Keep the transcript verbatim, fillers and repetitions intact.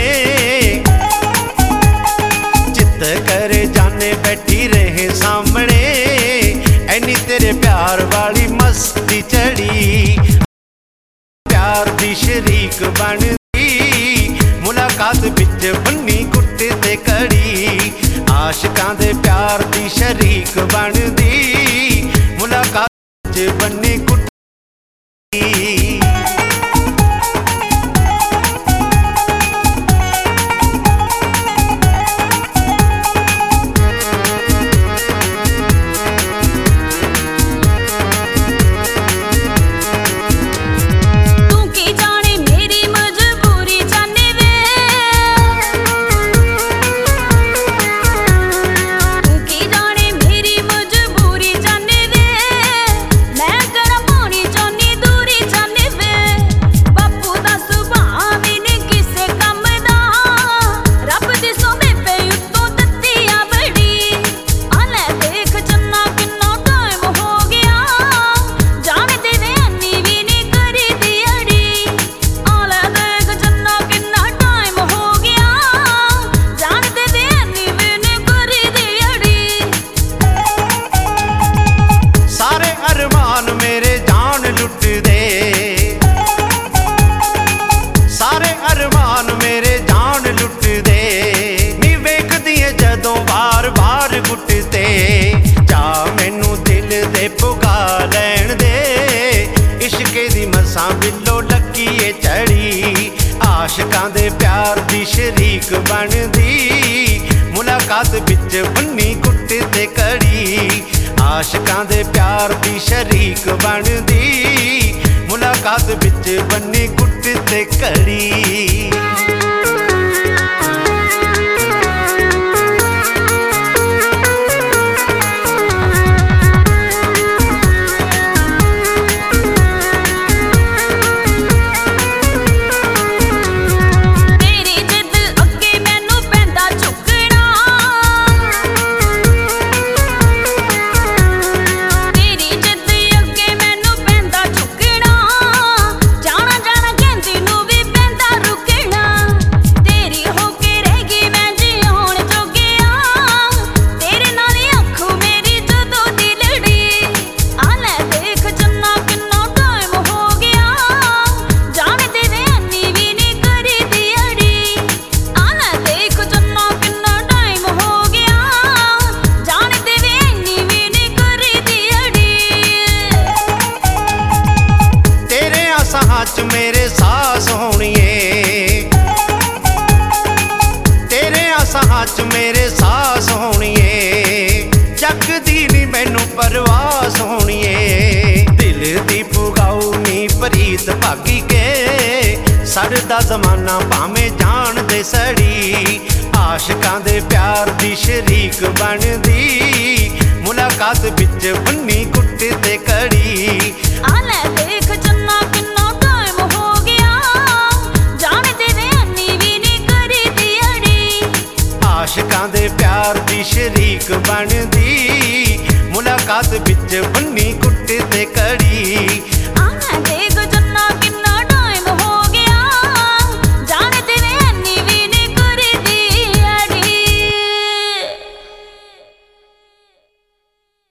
चित करे जाने बैठी रहे सामने, ऐनी तेरे प्यार वाली मस्ती चढ़ी। प्यार दी शरीक बनदी, मुलाकात विच बन्नी कुट ते कड़ी। आशिकां दे प्यार दी शरीक बनदी, मुलाकात विच बन्नी कुट। सारे अरमान मेरे जान लुट दे, नी वेखदी जदों बार बार घुटते। जा मैनू दिल दे पुगा लैण दे, इश्के दी मसां बिलो लकीए चढ़ी। आशिकां दे प्यार दी शरीक बनदी, मुलाकात विच बन्नी कुट ते कड़ी। आशिकां दे प्यार दी शरीक बनदी, मुलाकात विच बन्नी कुट ते कड़ी। मेरे सास होणीए, तेरे आसां च मेरे सास होणीए। जगदी नी मैनू परवास होणीए, दिल दी पुगाऊ नी प्रीत भागी के। सड़दा जमाना भावें जान दे सड़ी, आशिकां दे प्यार दी शरीक बनदी, मुलाकात विच बन्नी कुट ते कड़ी। आले देख चन्ना किन्ना टाइम हो गया, जान देवे अन्नी भी नी करी दी अड़ी। आशिकां दे प्यार दी शरीक बनदी, मुलाकात विच